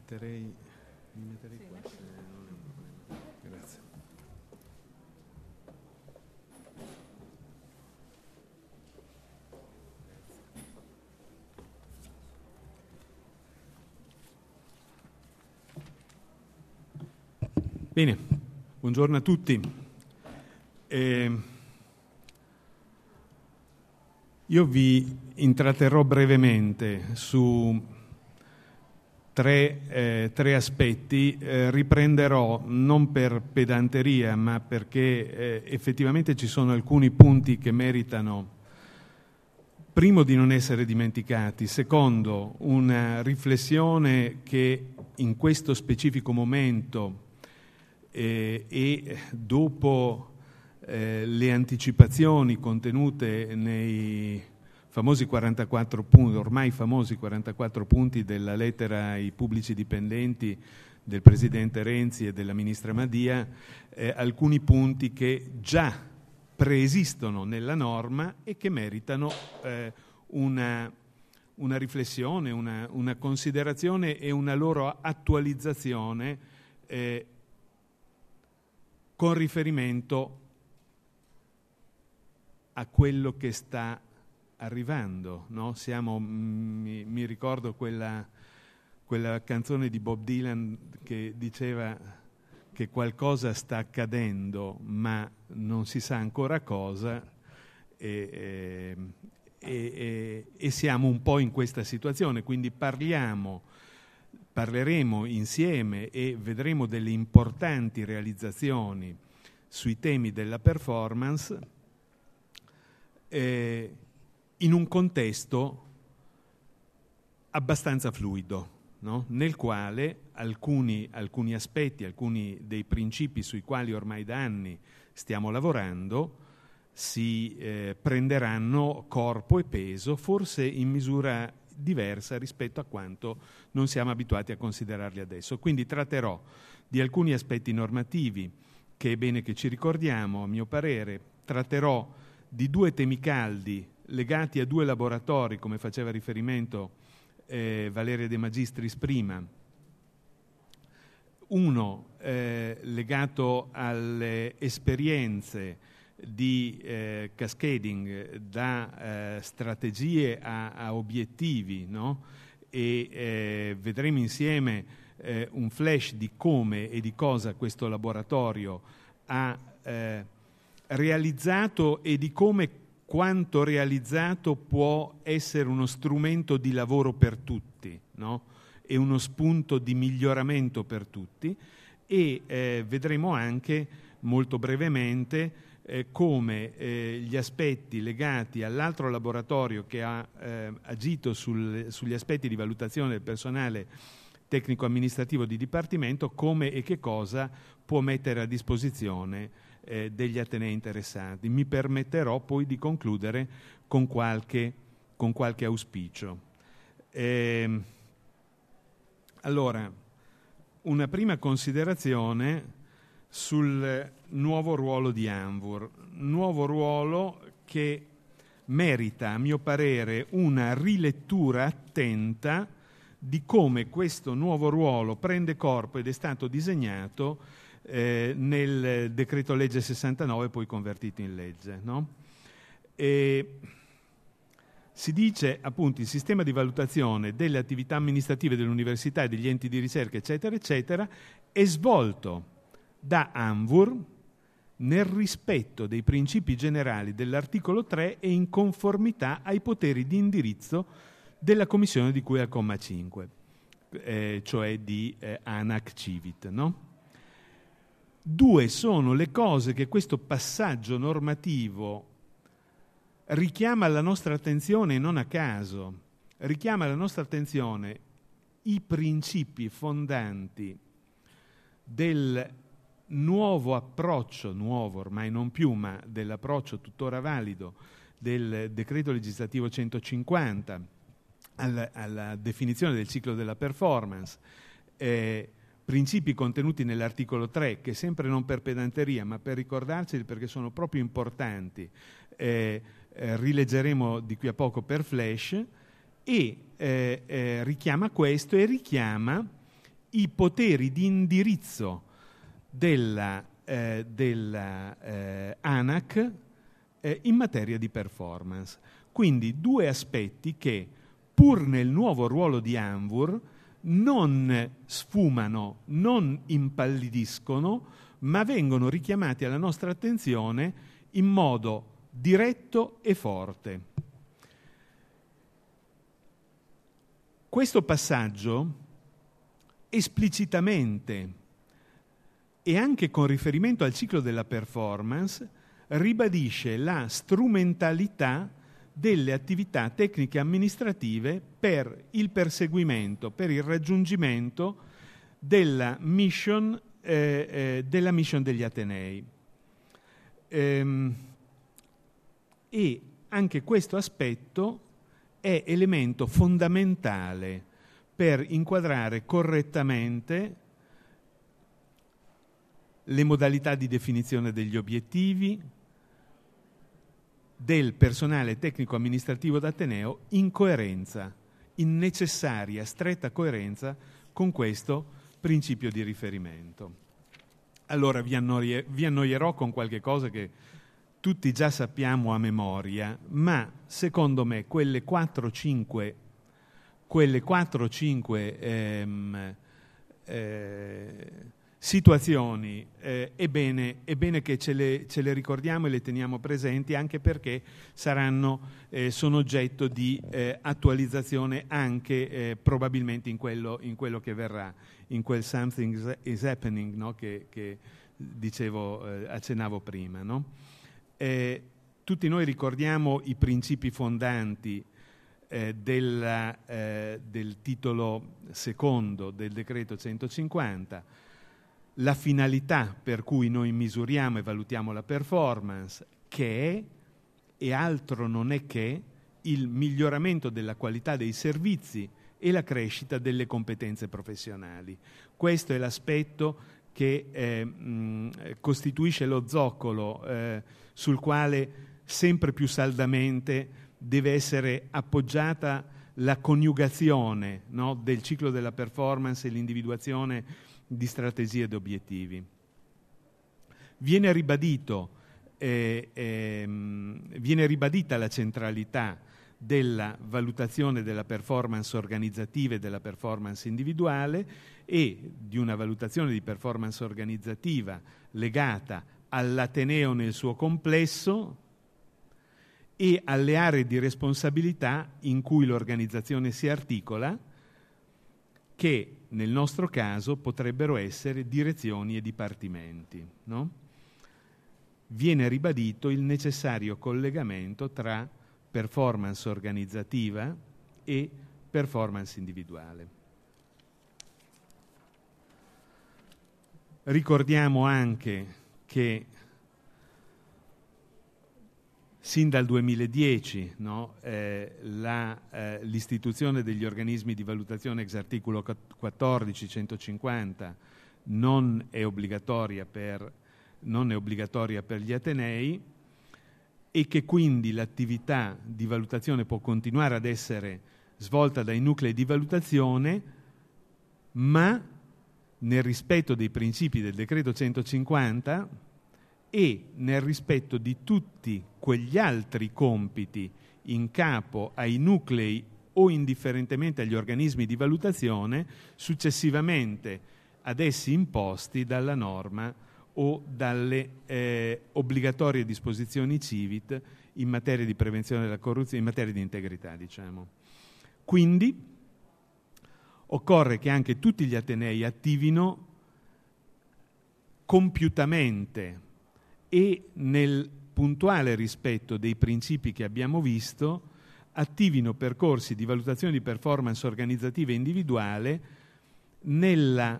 Mi metterei qua. Non è un problema. Grazie. Bene, buongiorno a tutti. Io vi intratterrò brevemente su tre aspetti, riprenderò non per pedanteria ma perché effettivamente ci sono alcuni punti che meritano, primo, di non essere dimenticati, secondo, una riflessione che in questo specifico momento e dopo le anticipazioni contenute nei famosi 44 punti, ormai famosi 44 punti della lettera ai pubblici dipendenti del Presidente Renzi e della Ministra Madia, alcuni punti che già preesistono nella norma e che meritano una riflessione, una considerazione e una loro attualizzazione con riferimento a quello che sta arrivando, no? Mi ricordo quella canzone di Bob Dylan che diceva che qualcosa sta accadendo ma non si sa ancora cosa e siamo un po' in questa situazione, quindi parleremo insieme e vedremo delle importanti realizzazioni sui temi della performance in un contesto abbastanza fluido, no? Nel quale alcuni aspetti, alcuni dei principi sui quali ormai da anni stiamo lavorando si prenderanno corpo e peso, forse in misura diversa rispetto a quanto non siamo abituati a considerarli adesso. Quindi tratterò di alcuni aspetti normativi che è bene che ci ricordiamo, a mio parere, tratterò di due temi caldi legati a due laboratori, come faceva riferimento Valeria De Magistris prima. Uno legato alle esperienze di cascading da strategie a obiettivi, no? E vedremo insieme un flash di come e di cosa questo laboratorio ha realizzato e di come quanto realizzato può essere uno strumento di lavoro per tutti, no? E uno spunto di miglioramento per tutti, e vedremo anche molto brevemente come gli aspetti legati all'altro laboratorio che ha agito sugli aspetti di valutazione del personale tecnico-amministrativo di dipartimento, come e che cosa può mettere a disposizione degli atenei interessati. Mi permetterò poi di concludere con qualche auspicio. Allora, una prima considerazione sul nuovo ruolo di ANVUR, nuovo ruolo che merita, a mio parere, una rilettura attenta di come questo nuovo ruolo prende corpo ed è stato disegnato nel decreto legge 69 poi convertito in legge, no? E si dice appunto il sistema di valutazione delle attività amministrative dell'università e degli enti di ricerca eccetera eccetera è svolto da ANVUR nel rispetto dei principi generali dell'articolo 3 e in conformità ai poteri di indirizzo della commissione di cui al comma 5, cioè di ANAC Civit, no? Due sono le cose che questo passaggio normativo richiama alla nostra attenzione, non a caso. Richiama alla nostra attenzione i principi fondanti del nuovo approccio, nuovo ormai non più, ma dell'approccio tuttora valido del decreto legislativo 150 alla definizione del ciclo della performance, principi contenuti nell'articolo 3 che, sempre non per pedanteria ma per ricordarceli perché sono proprio importanti, rileggeremo di qui a poco per flash, e richiama questo e richiama i poteri di indirizzo della ANAC in materia di performance. Quindi due aspetti che, pur nel nuovo ruolo di ANVUR, non sfumano, non impallidiscono, ma vengono richiamati alla nostra attenzione in modo diretto e forte. Questo passaggio esplicitamente e anche con riferimento al ciclo della performance ribadisce la strumentalità delle attività tecniche amministrative per il perseguimento, per il raggiungimento della mission degli Atenei. E anche questo aspetto è elemento fondamentale per inquadrare correttamente le modalità di definizione degli obiettivi del personale tecnico-amministrativo d'Ateneo in coerenza, in necessaria, stretta coerenza con questo principio di riferimento. Allora vi annoierò con qualche cosa che tutti già sappiamo a memoria, ma secondo me quelle 4-5 situazioni è bene che ce le ricordiamo e le teniamo presenti, anche perché sono oggetto di attualizzazione anche probabilmente in quello che verrà, in quel something is happening, no? che dicevo, accennavo prima, no? Tutti noi ricordiamo i principi fondanti del titolo secondo del decreto 150, la finalità per cui noi misuriamo e valutiamo la performance, che è e altro non è che il miglioramento della qualità dei servizi e la crescita delle competenze professionali. Questo è l'aspetto che costituisce lo zoccolo sul quale sempre più saldamente deve essere appoggiata la coniugazione, no, del ciclo della performance e l'individuazione di strategie ed obiettivi. Viene ribadita la centralità della valutazione della performance organizzativa e della performance individuale e di una valutazione di performance organizzativa legata all'Ateneo nel suo complesso e alle aree di responsabilità in cui l'organizzazione si articola, che nel nostro caso potrebbero essere direzioni e dipartimenti, no? Viene ribadito il necessario collegamento tra performance organizzativa e performance individuale. Ricordiamo anche che sin dal 2010, no, l'istituzione degli organismi di valutazione ex articolo 14, 150 non è obbligatoria per gli Atenei e che quindi l'attività di valutazione può continuare ad essere svolta dai nuclei di valutazione, ma nel rispetto dei principi del decreto 150 e nel rispetto di tutti quegli altri compiti in capo ai nuclei o indifferentemente agli organismi di valutazione successivamente ad essi imposti dalla norma o dalle obbligatorie disposizioni CIVIT in materia di prevenzione della corruzione, in materia di integrità, diciamo. Quindi occorre che anche tutti gli Atenei attivino compiutamente e nel puntuale rispetto dei principi che abbiamo visto, attivino percorsi di valutazione di performance organizzativa e individuale nel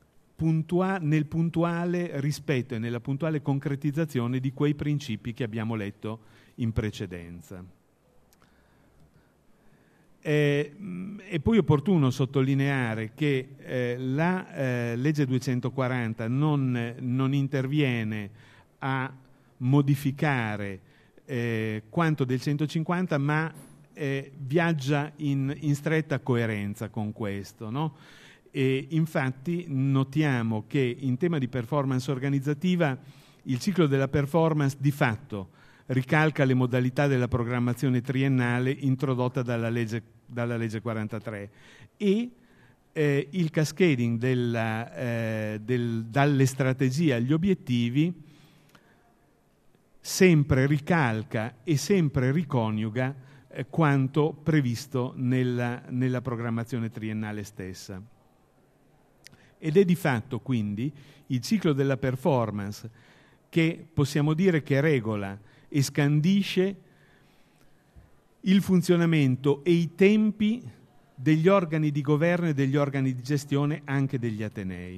puntuale rispetto e nella puntuale concretizzazione di quei principi che abbiamo letto in precedenza. È poi opportuno sottolineare che la legge 240 non interviene a modificare quanto del 150, ma viaggia in stretta coerenza con questo, no? E infatti notiamo che in tema di performance organizzativa il ciclo della performance di fatto ricalca le modalità della programmazione triennale introdotta dalla legge 43 e il cascading dalle strategie agli obiettivi sempre ricalca e sempre riconiuga quanto previsto nella programmazione triennale stessa. Ed è di fatto quindi il ciclo della performance che possiamo dire che regola e scandisce il funzionamento e i tempi degli organi di governo e degli organi di gestione anche degli atenei.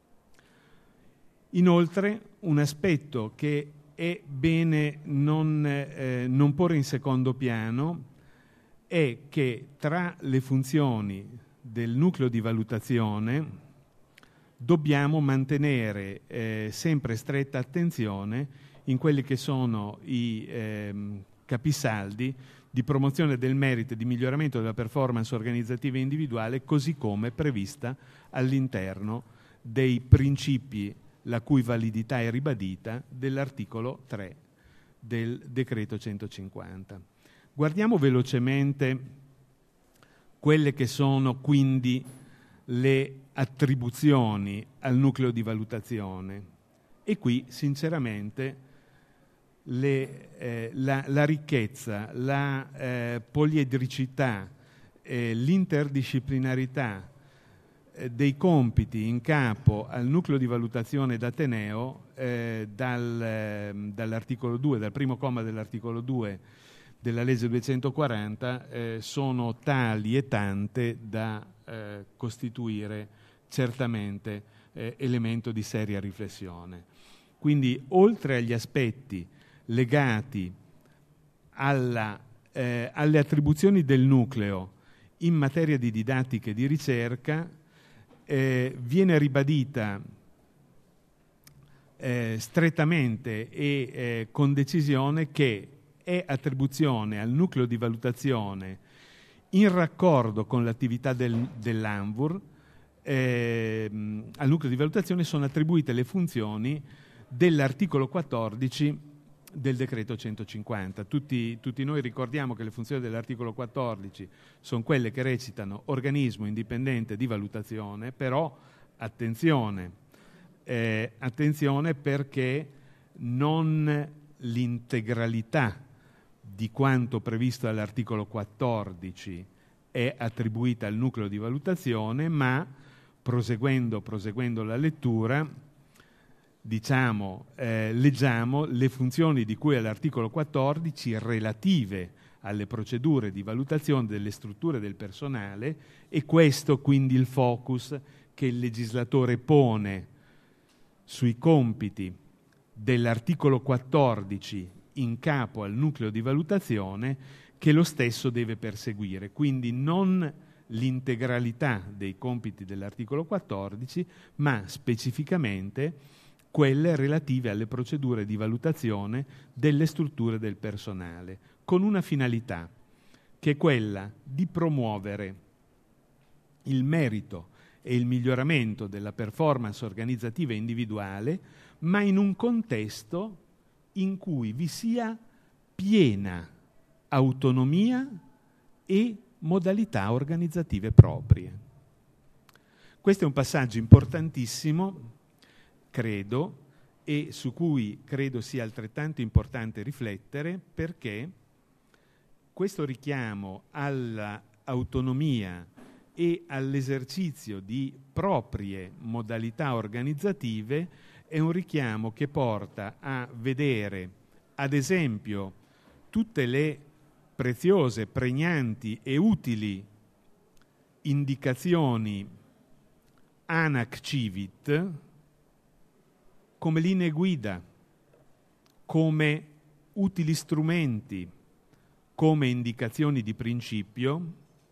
Inoltre, un aspetto che è bene non porre in secondo piano è che tra le funzioni del nucleo di valutazione dobbiamo mantenere sempre stretta attenzione in quelli che sono i capisaldi di promozione del merito e di miglioramento della performance organizzativa e individuale, così come prevista all'interno dei principi la cui validità è ribadita dell'articolo 3 del decreto 150. Guardiamo velocemente quelle che sono quindi le attribuzioni al nucleo di valutazione e qui sinceramente la ricchezza, la poliedricità, l'interdisciplinarità dei compiti in capo al nucleo di valutazione d'Ateneo dall'articolo 2, dal primo comma dell'articolo 2 della legge 240 sono tali e tante da costituire certamente elemento di seria riflessione. Quindi oltre agli aspetti legati alle attribuzioni del nucleo in materia di didattica e di ricerca, viene ribadita strettamente e con decisione che è attribuzione al nucleo di valutazione in raccordo con l'attività dell'ANVUR, al nucleo di valutazione sono attribuite le funzioni dell'articolo 14 del decreto 150. Tutti noi ricordiamo che le funzioni dell'articolo 14 sono quelle che recitano organismo indipendente di valutazione, però attenzione perché non l'integralità di quanto previsto dall'articolo 14 è attribuita al nucleo di valutazione, ma proseguendo la lettura, leggiamo le funzioni di cui all'articolo 14 relative alle procedure di valutazione delle strutture del personale, e questo quindi il focus che il legislatore pone sui compiti dell'articolo 14 in capo al nucleo di valutazione che lo stesso deve perseguire, quindi non l'integralità dei compiti dell'articolo 14, ma specificamente quelle relative alle procedure di valutazione delle strutture del personale, con una finalità, che è quella di promuovere il merito e il miglioramento della performance organizzativa e individuale, ma in un contesto in cui vi sia piena autonomia e modalità organizzative proprie. Questo è un passaggio importantissimo, credo, e su cui credo sia altrettanto importante riflettere, perché questo richiamo all'autonomia e all'esercizio di proprie modalità organizzative è un richiamo che porta a vedere, ad esempio, tutte le preziose, pregnanti e utili indicazioni ANAC-CIVIT come linee guida, come utili strumenti, come indicazioni di principio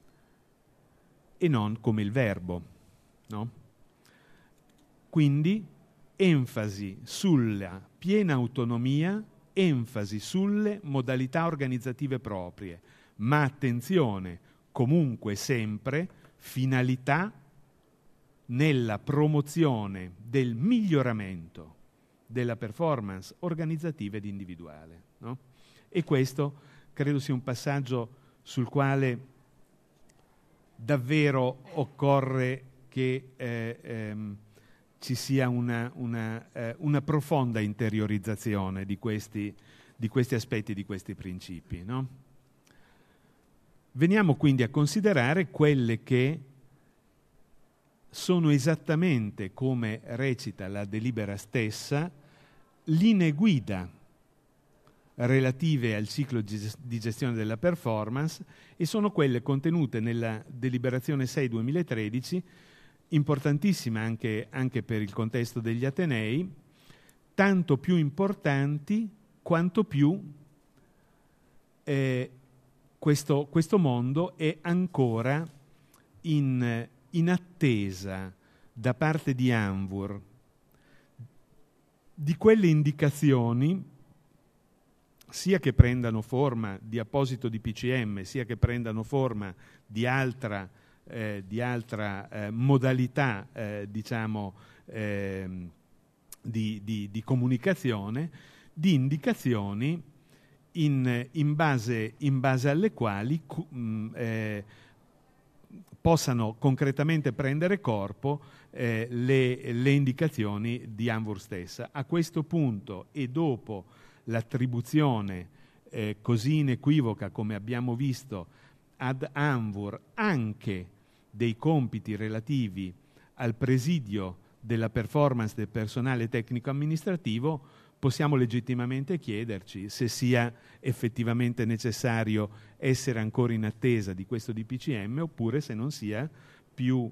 e non come il verbo, no? Quindi enfasi sulla piena autonomia, enfasi sulle modalità organizzative proprie, ma attenzione, comunque sempre, finalità nella promozione del miglioramento della performance organizzativa ed individuale, no? E questo credo sia un passaggio sul quale davvero occorre che ci sia una profonda interiorizzazione di questi aspetti, di questi principi, no? Veniamo quindi a considerare quelle che sono esattamente, come recita la delibera stessa, linee guida relative al ciclo di gestione della performance, e sono quelle contenute nella deliberazione 6/2013, importantissima anche per il contesto degli Atenei, tanto più importanti quanto più questo mondo è ancora in attesa da parte di Anvur di quelle indicazioni, sia che prendano forma di apposito DPCM, sia che prendano forma di altra modalità di comunicazione, di indicazioni in base alle quali possano concretamente prendere corpo le indicazioni di Anvur stessa. A questo punto, e dopo l'attribuzione così inequivoca, come abbiamo visto, ad Anvur anche dei compiti relativi al presidio della performance del personale tecnico-amministrativo, possiamo legittimamente chiederci se sia effettivamente necessario essere ancora in attesa di questo DPCM, oppure se non sia più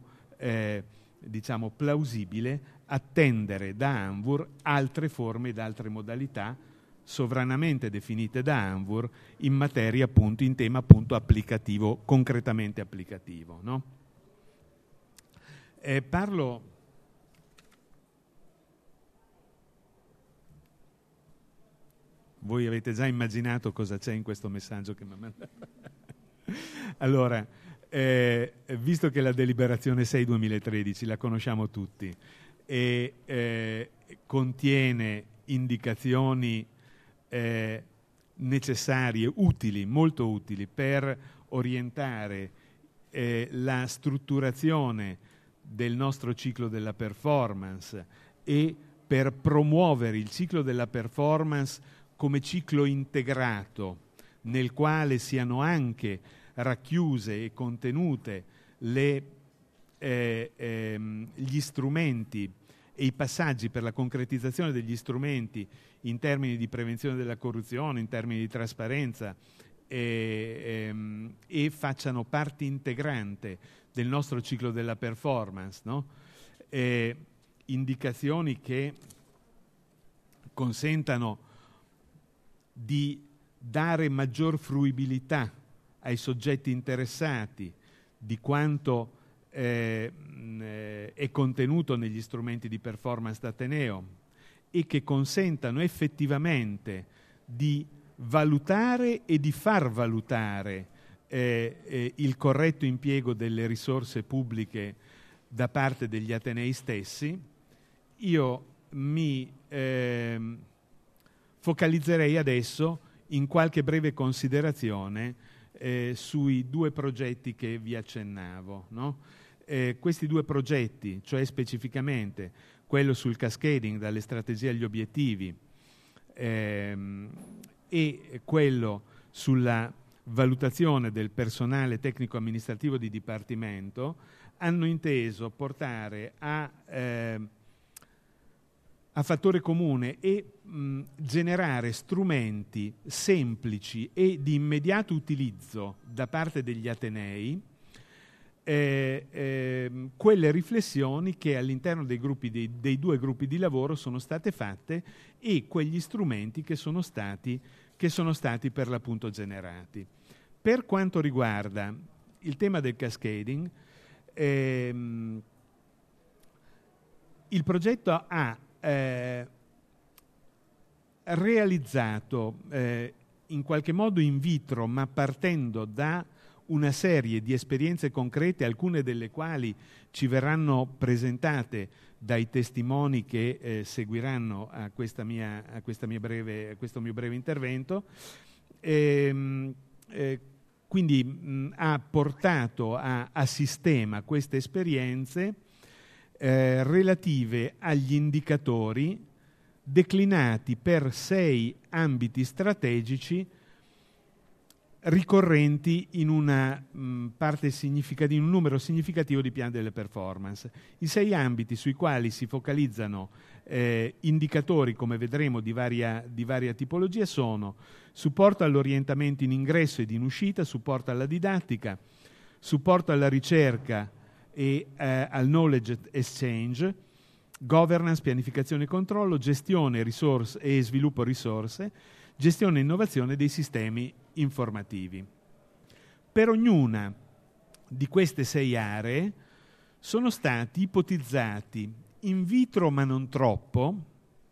plausibile attendere da Anvur altre forme ed altre modalità sovranamente definite da Anvur in materia, appunto, in tema appunto applicativo, concretamente applicativo, no? Parlo Voi avete già immaginato cosa c'è in questo messaggio che mi ha mandato? Allora, visto che la deliberazione 6/2013 la conosciamo tutti e contiene indicazioni necessarie, utili, molto utili per orientare la strutturazione del nostro ciclo della performance e per promuovere il ciclo della performance come ciclo integrato nel quale siano anche racchiuse e contenute gli strumenti e i passaggi per la concretizzazione degli strumenti in termini di prevenzione della corruzione, in termini di trasparenza, e facciano parte integrante del nostro ciclo della performance, no? Indicazioni che consentano di dare maggior fruibilità ai soggetti interessati di quanto è contenuto negli strumenti di performance d'Ateneo, e che consentano effettivamente di valutare e di far valutare il corretto impiego delle risorse pubbliche da parte degli Atenei stessi. Io mi focalizzerei adesso in qualche breve considerazione sui due progetti che vi accennavo, no? Questi due progetti, cioè specificamente quello sul cascading dalle strategie agli obiettivi e quello sulla valutazione del personale tecnico-amministrativo di dipartimento, hanno inteso portare a fattore comune e generare strumenti semplici e di immediato utilizzo da parte degli Atenei, quelle riflessioni che all'interno dei due gruppi di lavoro sono state fatte e quegli strumenti che sono stati per l'appunto generati. Per quanto riguarda il tema del cascading, il progetto ha realizzato in qualche modo in vitro, ma partendo da una serie di esperienze concrete, alcune delle quali ci verranno presentate dai testimoni che seguiranno a questo mio breve intervento. Quindi ha portato a sistema queste esperienze relative agli indicatori declinati per 6 ambiti strategici ricorrenti in una parte significativa, in un numero significativo di piani delle performance. I 6 ambiti sui quali si focalizzano indicatori, come vedremo, di varia tipologia sono: supporto all'orientamento in ingresso ed in uscita, supporto alla didattica, supporto alla ricerca e al knowledge exchange, governance, pianificazione e controllo, gestione risorse e sviluppo risorse, gestione e innovazione dei sistemi informativi. Per ognuna di queste 6 aree sono stati ipotizzati in vitro, ma non troppo,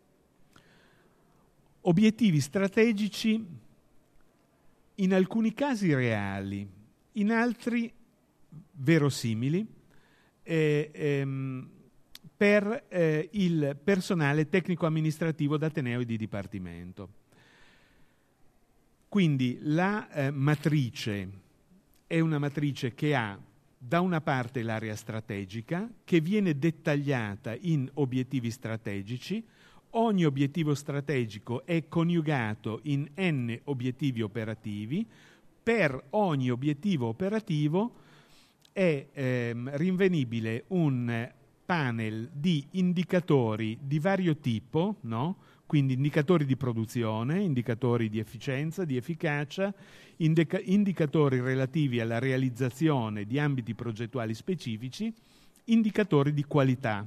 obiettivi strategici in alcuni casi reali, in altri verosimili, per il personale tecnico-amministrativo d'ateneo e di dipartimento. Quindi la matrice è una matrice che ha da una parte l'area strategica, che viene dettagliata in obiettivi strategici. Ogni obiettivo strategico è coniugato in n obiettivi operativi. Per ogni obiettivo operativo è rinvenibile un panel di indicatori di vario tipo, no? Quindi indicatori di produzione, indicatori di efficienza, di efficacia, indicatori relativi alla realizzazione di ambiti progettuali specifici, indicatori di qualità.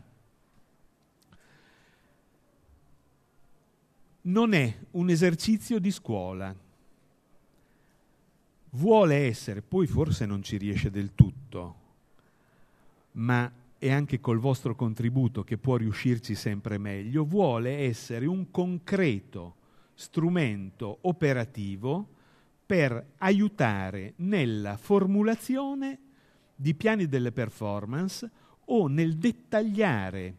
Non è un esercizio di scuola. Vuole essere, poi forse non ci riesce del tutto, ma e anche col vostro contributo che può riuscirci sempre meglio, vuole essere un concreto strumento operativo per aiutare nella formulazione di piani delle performance o nel dettagliare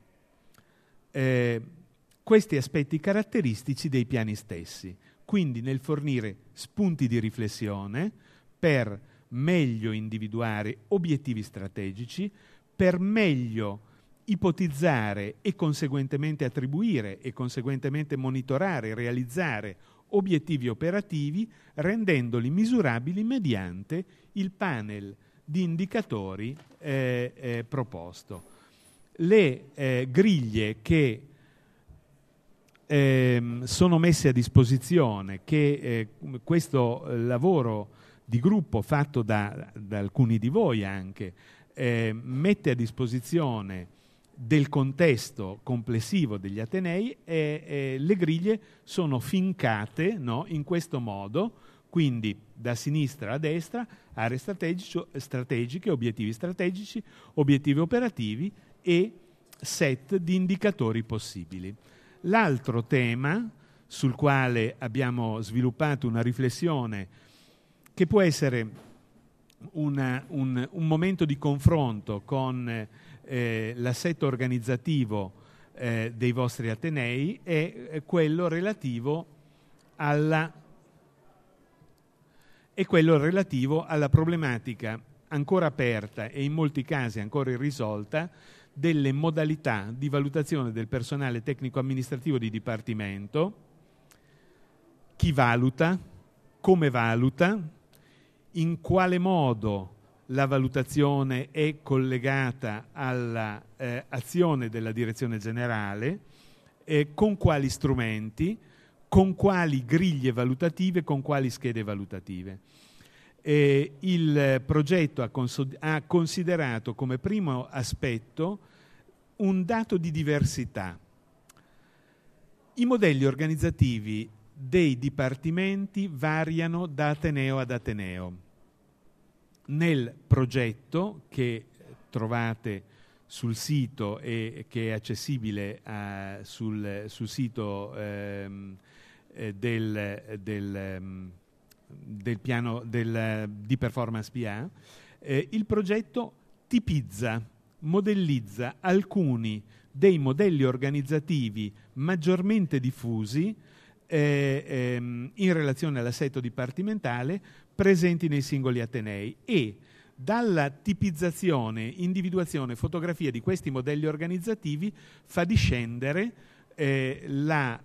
questi aspetti caratteristici dei piani stessi, quindi nel fornire spunti di riflessione per meglio individuare obiettivi strategici, per meglio ipotizzare e conseguentemente attribuire e conseguentemente monitorare, realizzare obiettivi operativi, rendendoli misurabili mediante il panel di indicatori proposto. Le griglie che sono messe a disposizione, che questo lavoro di gruppo fatto da alcuni di voi anche mette a disposizione del contesto complessivo degli Atenei, le griglie sono fincate, no, in questo modo, quindi da sinistra a destra: aree strategiche, obiettivi strategici, obiettivi operativi e set di indicatori possibili. L'altro tema sul quale abbiamo sviluppato una riflessione, che può essere un momento di confronto con l'assetto organizzativo dei vostri Atenei, è quello relativo alla problematica ancora aperta e in molti casi ancora irrisolta delle modalità di valutazione del personale tecnico-amministrativo di dipartimento: chi valuta, come valuta, in quale modo la valutazione è collegata all'azione della direzione generale, con quali strumenti, con quali griglie valutative, con quali schede valutative. Il progetto ha considerato come primo aspetto un dato di diversità. I modelli organizzativi dei dipartimenti variano da ateneo ad ateneo. Nel progetto, che trovate sul sito e che è accessibile sul sito del piano di Performance PA, il progetto tipizza, modellizza alcuni dei modelli organizzativi maggiormente diffusi in relazione all'assetto dipartimentale presenti nei singoli atenei, e dalla tipizzazione, individuazione, fotografia di questi modelli organizzativi fa discendere la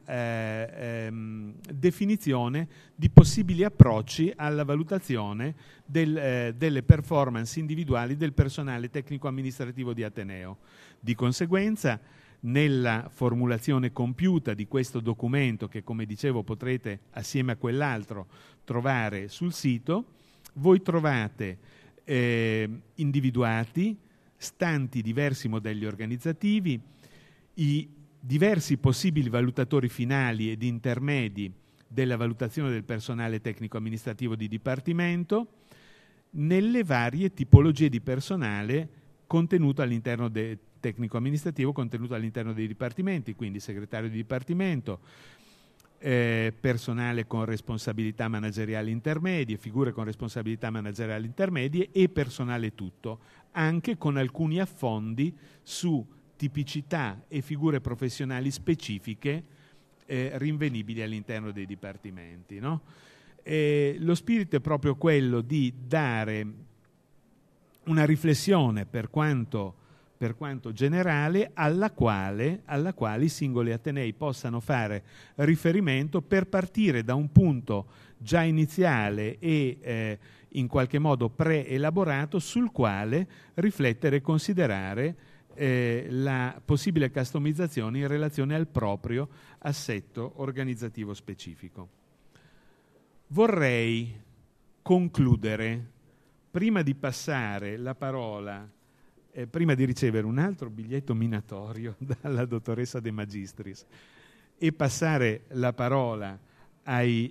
definizione di possibili approcci alla valutazione delle performance individuali del personale tecnico-amministrativo di Ateneo. Di conseguenza, nella formulazione compiuta di questo documento, che come dicevo potrete assieme a quell'altro trovare sul sito, voi trovate individuati, stanti diversi modelli organizzativi, i diversi possibili valutatori finali ed intermedi della valutazione del personale tecnico-amministrativo di dipartimento, nelle varie tipologie di personale contenuto all'interno tecnico-amministrativo contenuto all'interno dei dipartimenti, quindi segretario di dipartimento, personale con responsabilità manageriali intermedie, figure con responsabilità manageriali intermedie e personale tutto, anche con alcuni affondi su tipicità e figure professionali specifiche rinvenibili all'interno dei dipartimenti, no? Lo spirito è proprio quello di dare una riflessione per quanto generale alla quale i singoli atenei possano fare riferimento per partire da un punto già iniziale e in qualche modo preelaborato sul quale riflettere e considerare la possibile customizzazione in relazione al proprio assetto organizzativo specifico. Vorrei concludere, prima di passare la parola, prima di ricevere un altro biglietto minatorio dalla dottoressa De Magistris e passare la parola ai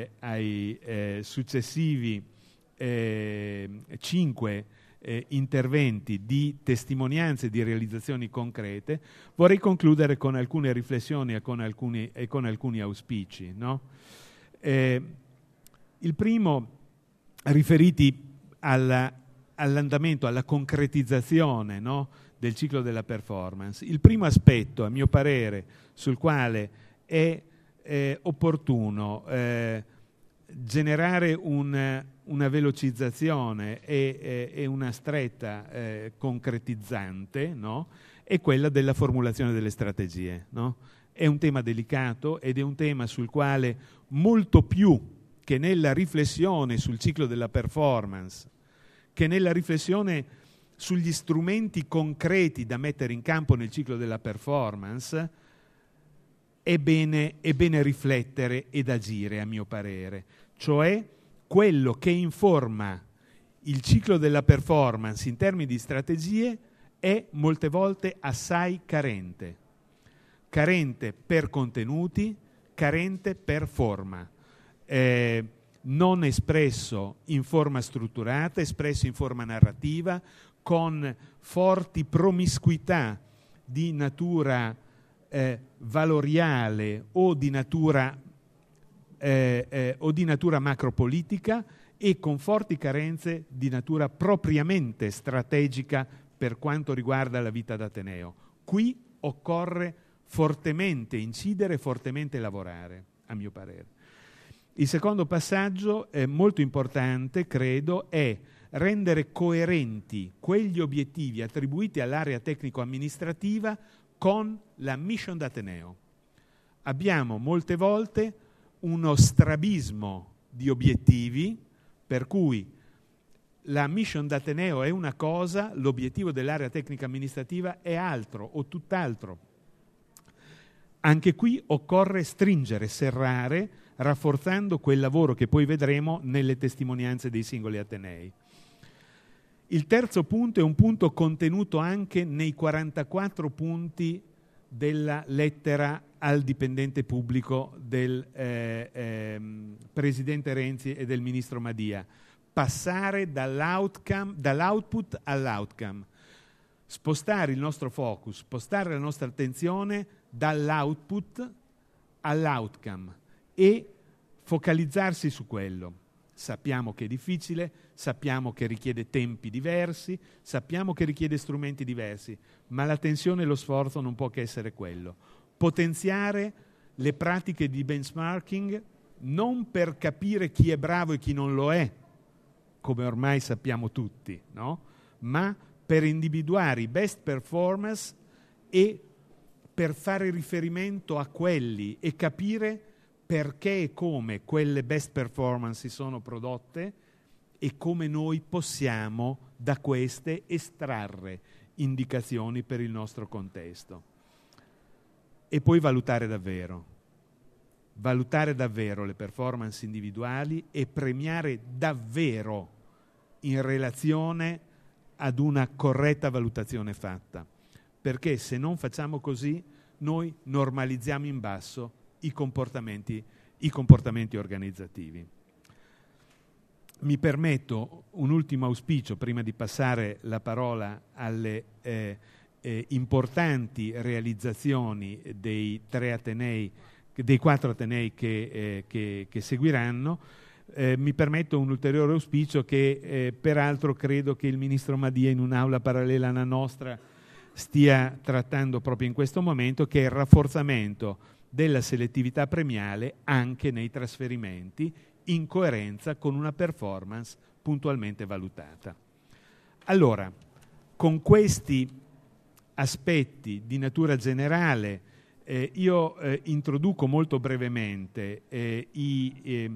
successivi 5 interventi di testimonianze di realizzazioni concrete, vorrei concludere con alcune riflessioni e con alcuni auspici, no? Il primo riferiti all'andamento, alla concretizzazione, no, del ciclo della performance. Il primo aspetto, a mio parere, sul quale è opportuno generare una velocizzazione e una stretta concretizzante, no, è quella della formulazione delle strategie, no? È un tema delicato ed è un tema sul quale, molto più che nella riflessione sul ciclo della performance, che nella riflessione sugli strumenti concreti da mettere in campo nel ciclo della performance, è bene riflettere ed agire, a mio parere. Cioè, quello che informa il ciclo della performance in termini di strategie è molte volte assai carente. Carente per contenuti, carente per forma. Non espresso in forma strutturata, espresso in forma narrativa, con forti promiscuità di natura valoriale o di natura macropolitica, e con forti carenze di natura propriamente strategica per quanto riguarda la vita d'Ateneo. Qui occorre fortemente incidere, fortemente lavorare, a mio parere. Il secondo passaggio, molto importante, credo, è rendere coerenti quegli obiettivi attribuiti all'area tecnico-amministrativa con la mission d'Ateneo. Abbiamo molte volte uno strabismo di obiettivi, per cui la mission d'Ateneo è una cosa, l'obiettivo dell'area tecnico-amministrativa è altro o tutt'altro. Anche qui occorre stringere, serrare, rafforzando quel lavoro che poi vedremo nelle testimonianze dei singoli atenei. Il terzo punto è un punto contenuto anche nei 44 punti della lettera al dipendente pubblico del Presidente Renzi e del Ministro Madia. Passare dall'output all'outcome. Spostare il nostro focus, spostare la nostra attenzione dall'output all'outcome e focalizzarsi su quello. Sappiamo che è difficile, sappiamo che richiede tempi diversi, sappiamo che richiede strumenti diversi, ma la tensione e lo sforzo non può che essere quello. Potenziare le pratiche di benchmarking non per capire chi è bravo e chi non lo è, come ormai sappiamo tutti, no? Ma per individuare i best performance e per fare riferimento a quelli e capire perché e come quelle best performance si sono prodotte e come noi possiamo da queste estrarre indicazioni per il nostro contesto. E poi valutare davvero le performance individuali e premiare davvero in relazione ad una corretta valutazione fatta, perché se non facciamo così noi normalizziamo in basso i comportamenti organizzativi. Mi permetto un ultimo auspicio prima di passare la parola alle importanti realizzazioni dei 4 atenei che seguiranno. Mi permetto un ulteriore auspicio che peraltro credo che il ministro Madia in un'aula parallela alla nostra stia trattando proprio in questo momento, che è il rafforzamento della selettività premiale anche nei trasferimenti, in coerenza con una performance puntualmente valutata. Allora, con questi aspetti di natura generale io introduco molto brevemente i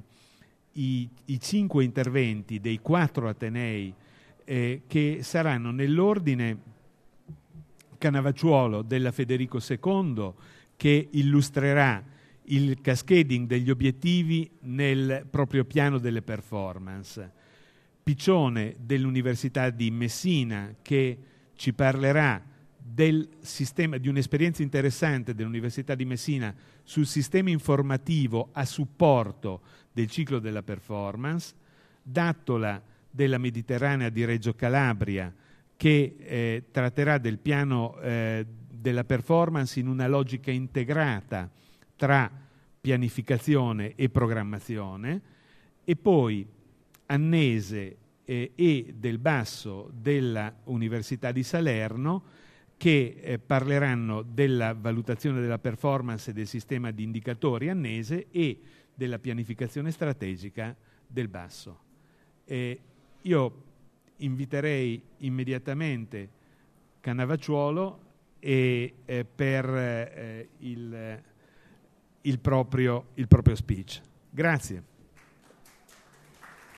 5 interventi dei 4 atenei che saranno nell'ordine: Cannavacciuolo della Federico II, che illustrerà il cascading degli obiettivi nel proprio piano delle performance; Piccione dell'Università di Messina, che ci parlerà del sistema, di un'esperienza interessante dell'Università di Messina sul sistema informativo a supporto del ciclo della performance; D'Attola della Mediterranea di Reggio Calabria, che tratterà del piano della performance in una logica integrata tra pianificazione e programmazione; e poi Annese e Del Basso della Università di Salerno, che parleranno della valutazione della performance e del sistema di indicatori Annese e della pianificazione strategica Del Basso. Io inviterei immediatamente Cannavacciuolo per il proprio speech. Grazie.